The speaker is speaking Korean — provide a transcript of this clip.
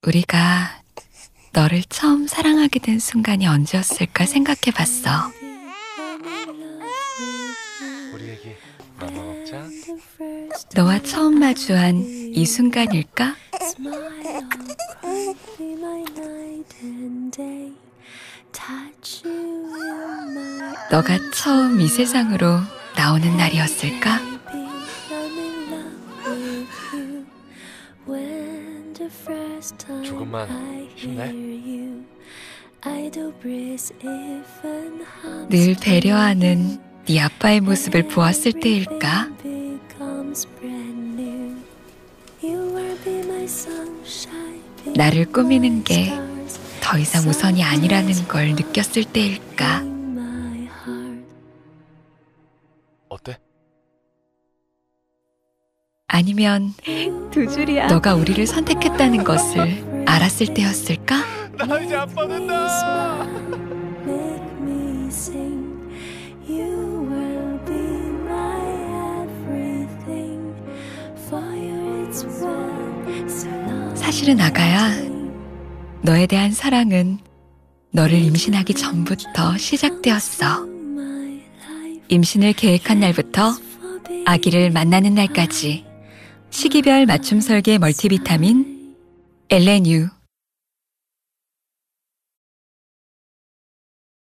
우리가 너를 처음 사랑하게 된 순간이 언제였을까 생각해봤어. 우리 애기 맘마 먹자. 너와 처음 마주한 이 순간일까? 너가 처음 이 세상으로 나오는 날이었을까? 조금만 힘내. 늘 배려하는 네 아빠의 모습을 보았을 때일까? 나를 꾸미는 게 더 이상 우선이 아니라는 걸 느꼈을 때일까? 어때? 아니면 두 줄이야. 너가 우리를 선택했다는 것을 알았을 때였을까? 나 이제 아빠 된다. 사실은 아가야, 너에 대한 사랑은 너를 임신하기 전부터 시작되었어. 임신을 계획한 날부터 아기를 만나는 날까지 시기별 맞춤 설계 멀티비타민 엘레뉴